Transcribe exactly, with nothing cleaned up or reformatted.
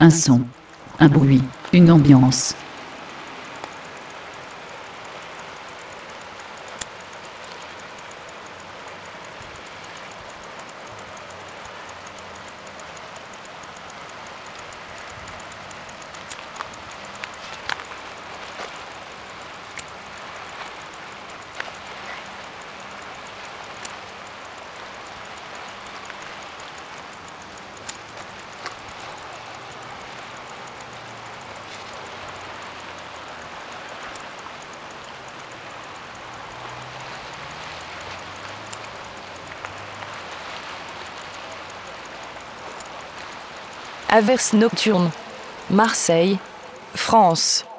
Un son, un bruit, une ambiance. Averse nocturne. Marseille, France.